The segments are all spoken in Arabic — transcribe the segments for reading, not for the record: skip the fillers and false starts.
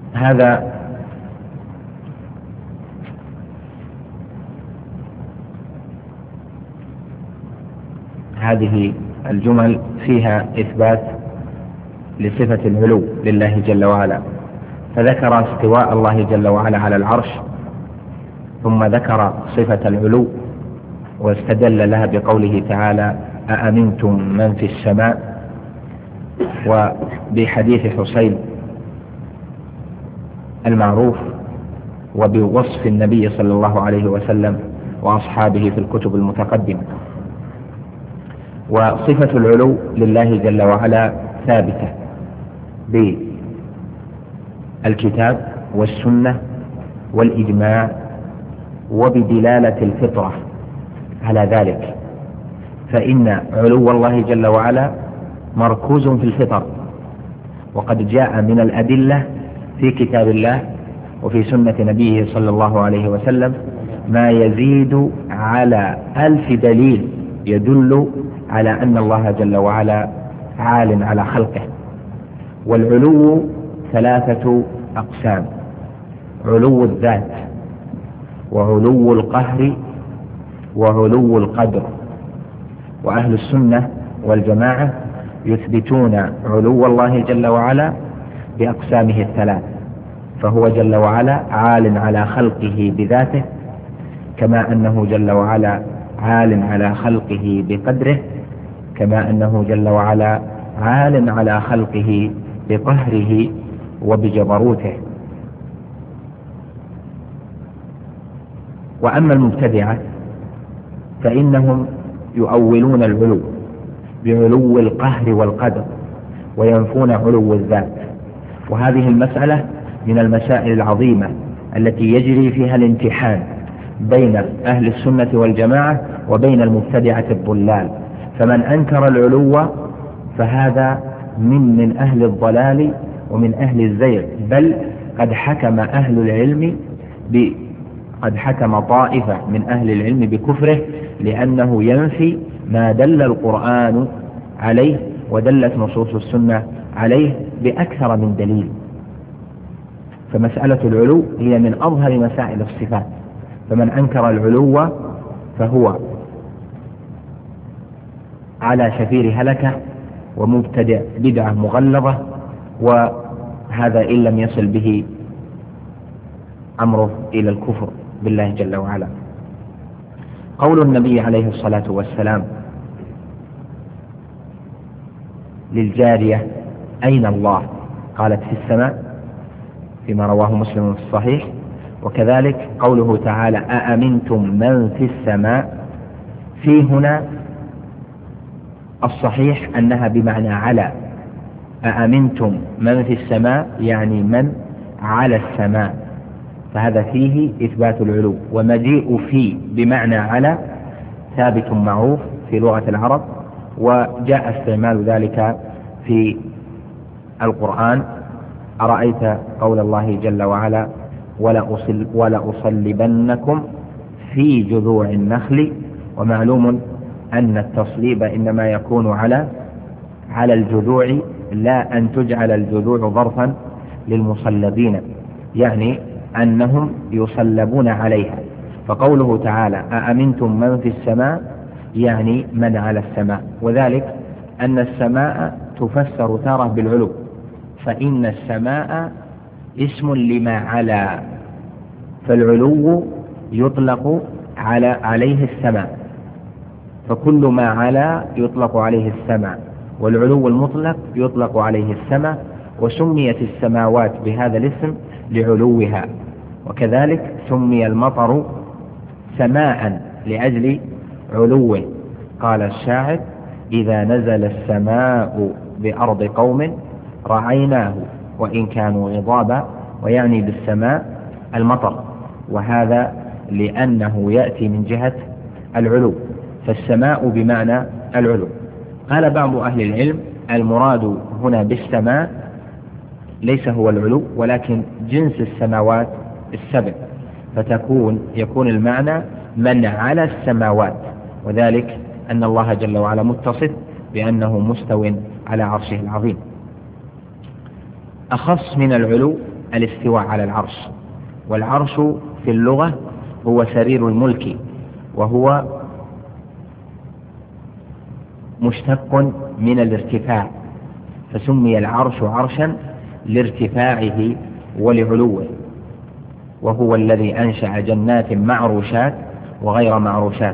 هذه الجمل فيها إثبات لصفة العلو لله جل وعلا، فذكر استواء الله جل وعلا على العرش، ثم ذكر صفة العلو واستدل لها بقوله تعالى أأمنتم من في السماء، وبحديث حسين المعروف، وبوصف النبي صلى الله عليه وسلم وأصحابه في الكتب المتقدمة. وصفة العلو لله جل وعلا ثابتة بالكتاب والسنة والإجماع وبدلالة الفطرة على ذلك، فإن علو الله جل وعلا مركوز في الفطر، وقد جاء من الأدلة في كتاب الله وفي سنة نبيه صلى الله عليه وسلم ما يزيد على 1000 دليل يدل على أن الله جل وعلا عال على خلقه. والعلو 3 أقسام: علو الذات، وعلو القهر، وعلو القدر. وأهل السنة والجماعة يثبتون علو الله جل وعلا بأقسامه 3، فهو جل وعلا عال على خلقه بذاته، كما أنه جل وعلا عال على خلقه بقدره، كما أنه جل وعلا عال على خلقه بقهره وبجبروته. وأما المبتدعة فإنهم يؤولون العلو بعلو القهر والقدر، وينفون علو الذات. وهذه المسألة من المسائل العظيمة التي يجري فيها الامتحان بين أهل السنة والجماعة وبين المبتدعة الضلال. فمن أنكر العلو فهذا من أهل الضلال ومن أهل الزيغ، بل قد حكم طائفة من أهل العلم بكفره، لأنه ينفي ما دل القرآن عليه ودلت نصوص السنة عليه بأكثر من دليل. فمسألة العلو هي من أظهر مسائل الصفات، فمن أنكر العلو فهو على شفير هلكة ومبتدع بدعة مغلظة، وهذا إن لم يصل به أمره إلى الكفر بالله جل وعلا. قول النبي عليه الصلاة والسلام للجارية أين الله؟ قالت في السماء، فيما رواه مسلم في الصحيح. وكذلك قوله تعالى أأمنتم من في السماء، في هنا الصحيح أنها بمعنى على. أأمنتم من في السماء يعني من على السماء، فهذا فيه إثبات العلو. ومجيء في بمعنى على ثابت معروف في لغة العرب، وجاء استعمال ذلك في القرآن. أرأيت قول الله جل وعلا ولأصلبنكم في جذوع النخل. ومعلوم أن التصليب إنما يكون على الجذوع، لا أن تجعل الجذوع ظرفا للمصلبين، يعني أنهم يصلبون عليها. فقوله تعالى أأمنتم من في السماء يعني من على السماء، وذلك أن السماء تفسر تارة بالعلو، فإن السماء اسم لما على، فالعلو يطلق عليه السماء، فكل ما على يطلق عليه السماء، والعلو المطلق يطلق عليه السماء. وسميت السماوات بهذا الاسم لعلوها، وكذلك سمي المطر سماء لأجل علوه. قال الشاعر إذا نزل السماء بأرض قوم رعيناه وإن كانوا غضابا، ويعني بالسماء المطر، وهذا لأنه يأتي من جهة العلو، فالسماء بمعنى العلو. قال بعض أهل العلم المراد هنا بالسماء ليس هو العلو، ولكن جنس السماوات السبع، يكون المعنى من على السماوات، وذلك أن الله جل وعلا متصف بأنه مستو على عرشه العظيم. أخص من العلو الاستواء على العرش. والعرش في اللغة هو سرير الملك، وهو مشتق من الارتفاع، فسمي العرش عرشا لارتفاعه ولعلوه. وهو الذي أنشأ جنات معروشات وغير معروشات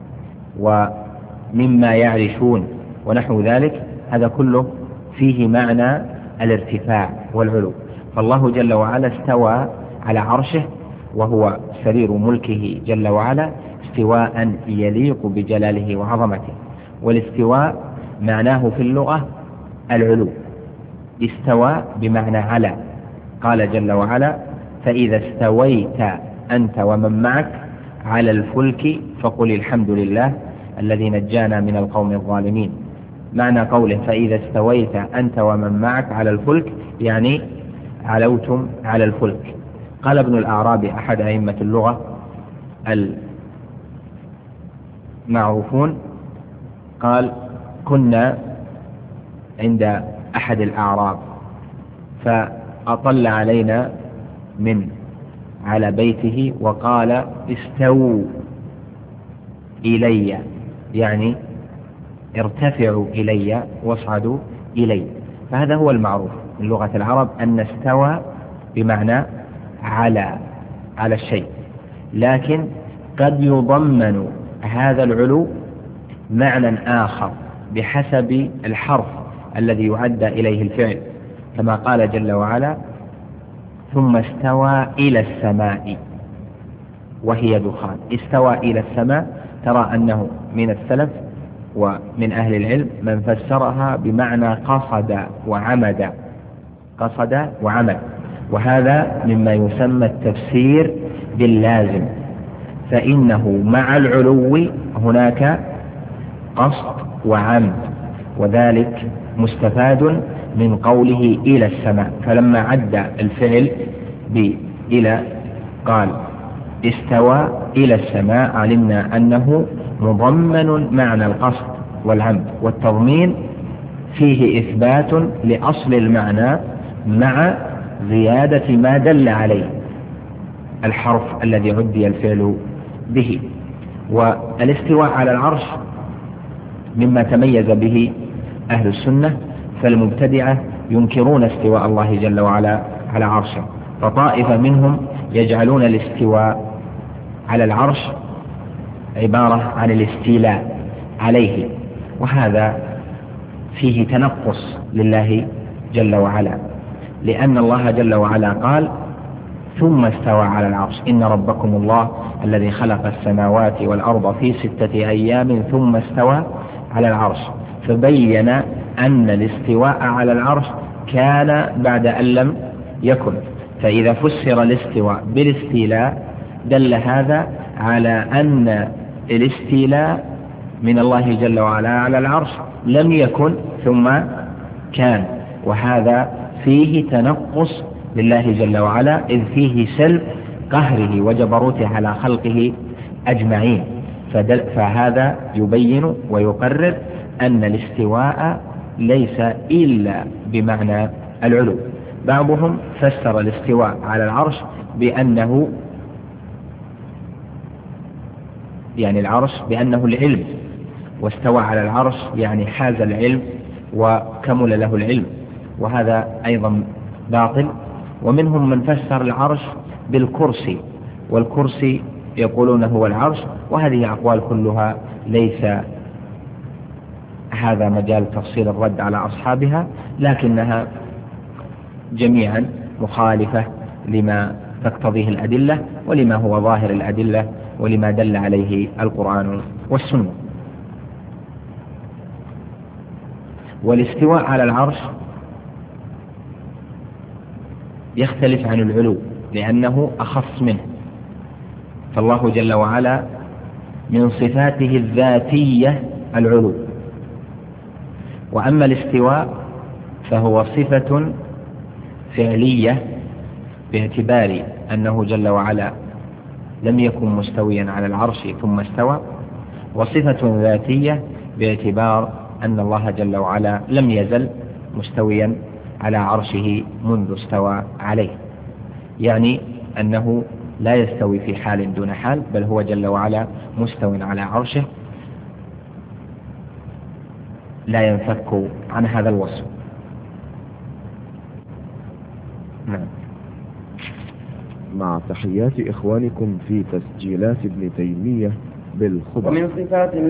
ومما يعرشون ونحو ذلك، هذا كله فيه معنى الارتفاع والعلو. فالله جل وعلا استوى على عرشه وهو سرير ملكه جل وعلا استواء يليق بجلاله وعظمته. والاستواء معناه في اللغة العلو، استوى بمعنى على. قال جل وعلا: فإذا استويت أنت ومن معك على الفلك فقل الحمد لله الذي نجانا من القوم الظالمين. معنى قوله فإذا استويت أنت ومن معك على الفلك يعني علوتم على الفلك. قال ابن الأعرابي أحد أئمة اللغة المعروفون، قال: كنا عند أحد الأعراب فأطل علينا من على بيته وقال: استووا إلي، يعني ارتفعوا إلي واصعدوا إلي. فهذا هو المعروف من لغة العرب، أن استوى بمعنى على الشيء، لكن قد يضمن هذا العلو معنى آخر بحسب الحرف الذي يعدى إليه الفعل، كما قال جل وعلا: ثم استوى إلى السماء وهي دخان. استوى إلى السماء، ترى أنه من السلف ومن أهل العلم من فسرها بمعنى قصد وعمد، قصد وعمد، وهذا مما يسمى التفسير باللازم، فإنه مع العلو هناك قصد وعمد، وذلك مستفاد من قوله إلى السماء. فلما عد الفعل بإلى قال استوى إلى السماء، علمنا أنه مضمن معنى القصد والعمد، والتضمين فيه إثبات لأصل المعنى مع زيادة ما دل عليه الحرف الذي عدي الفعل به. والاستواء على العرش مما تميز به أهل السنة، فالمبتدعة ينكرون استواء الله جل وعلا على عرشه، فطائفة منهم يجعلون الاستواء على العرش عبارة عن الاستيلاء عليه، وهذا فيه تنقص لله جل وعلا، لأن الله جل وعلا قال: ثم استوى على العرش إن ربكم الله الذي خلق السماوات والأرض في 6 أيام ثم استوى على العرش. فبين أن الاستواء على العرش كان بعد أن لم يكن، فإذا فسر الاستواء بالاستيلاء دل هذا على أن الاستيلاء من الله جل وعلا على العرش لم يكن ثم كان، وهذا فيه تنقص لله جل وعلا، إذ فيه سلب قهره وجبروته على خلقه أجمعين. فهذا يبين ويقرر أن الاستواء ليس إلا بمعنى العلو. بعضهم فسر الاستواء على العرش بأنه يعني العرش بأنه العلم، واستوى على العرش يعني حاز العلم وكمل له العلم، وهذا أيضا باطل. ومنهم من فسر العرش بالكرسي، والكرسي يقولون هو العرش، وهذه أقوال كلها ليس هذا مجال تفصيل الرد على أصحابها، لكنها جميعا مخالفة لما تقتضيه الأدلة ولما هو ظاهر الأدلة ولما دل عليه القرآن والسنة. والاستواء على العرش يختلف عن العلو لأنه أخص منه، فالله جل وعلا من صفاته الذاتية العلو، وأما الاستواء فهو صفة فعلية باعتبار أنه جل وعلا لم يكن مستويا على العرش ثم استوى، وصفة ذاتية باعتبار أن الله جل وعلا لم يزل مستويا على عرشه منذ استوى عليه. يعني أنه لا يستوي في حال دون حال، بل هو جل وعلا مستو على عرشه لا ينفك عن هذا الوصف. نعم. مع تحيات إخوانكم في تسجيلات ابن تيمية بالخبر. ومن صفات